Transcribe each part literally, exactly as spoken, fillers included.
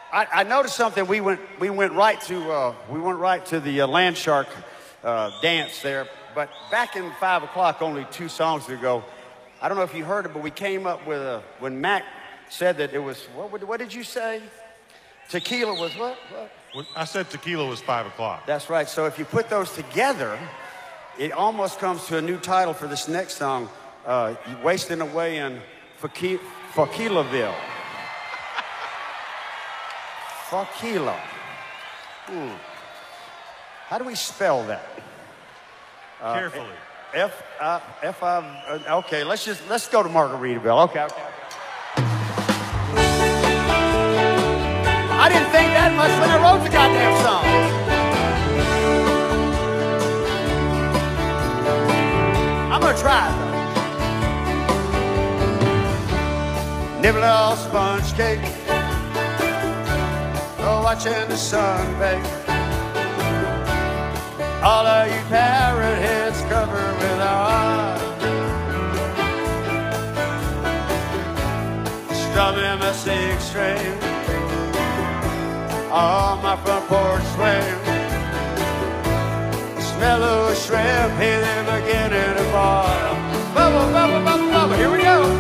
I, I noticed something. We went, we went right to, uh, we went right to the uh, land shark uh, dance there. But back in five o'clock, only two songs ago, I don't know if you heard it, but we came up with a, when Mac said that it was, what, would- what did you say? Tequila was what? What? I said tequila was five o'clock. That's right. So if you put those together, it almost comes to a new title for this next song, uh, Wasting Away in Faqui- Faquilaville. Faquila. Hmm. How do we spell that? Uh, Carefully. F, uh, F, I, uh, okay, let's just, let's go to Margaritaville. Okay, okay, okay. I didn't think that much when I wrote the goddamn song. I'm gonna try it though. Nibbling on sponge cake, oh, watching the sun bake. All of you parrot heads covered with our strumming my six string on my front porch swing. Smell of shrimp in the beginning of fall. Bubble, bubble, bubble, bubble. Here we go.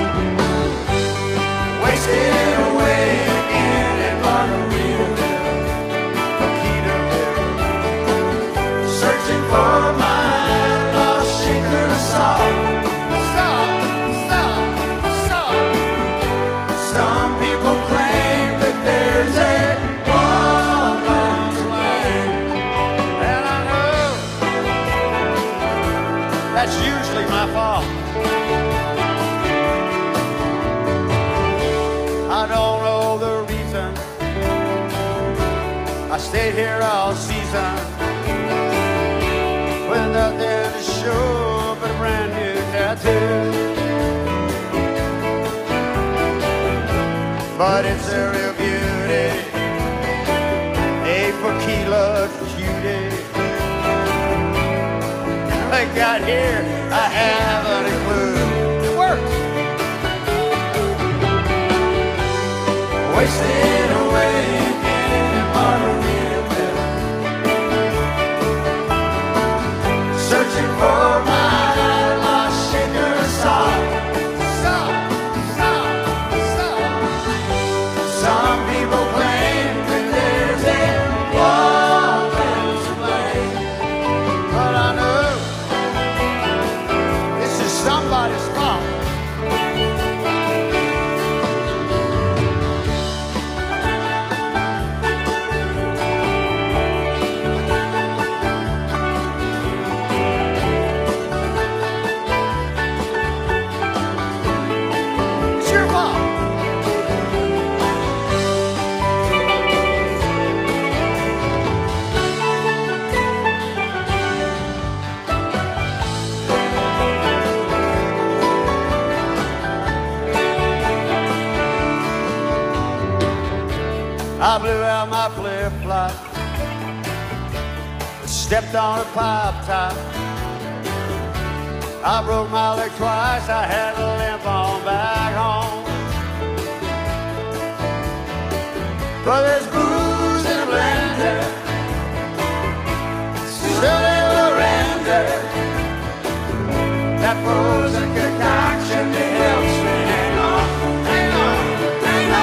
Wasted away again in Margaritaville, Faquitaville, searching for my lost shaker of salt. Salt, salt, salt. Some people claim that there's a that's usually my fault. I don't know the reason I stayed here all season with nothing to show but a brand new tattoo. But it's a real beauty, a Faquila cutie. I got here, I haven't a clue. It works. Wasting away in Margaritaville, searching for my lost shaker of salt. Salt, salt, salt. Some people claim that there's a woman to blame, but I know somebody's fault. It's your fault. I blew out my flip-flop, stepped on a pipe top. I broke my leg twice, I had to limp on back home. But there's booze in a blender, still in the render, that frozen concoction that helps me hang on, hang on, hang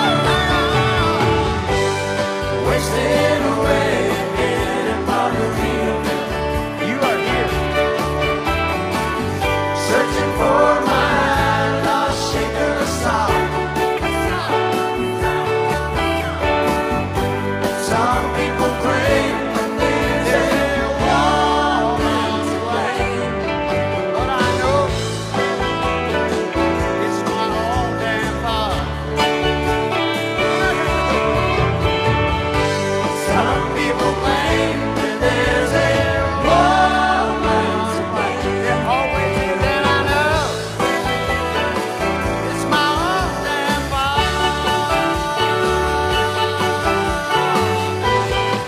on. Wasted away in Margaritaville. You are here, searching for my lost shaker of salt. Some people claim that there's a woman to blame, but I know it's my own damn fault. Some people claim that there's a woman to blame. They're always, and I know it's my own damn fault.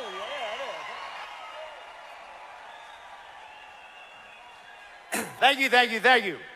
Thank you, thank you, thank you.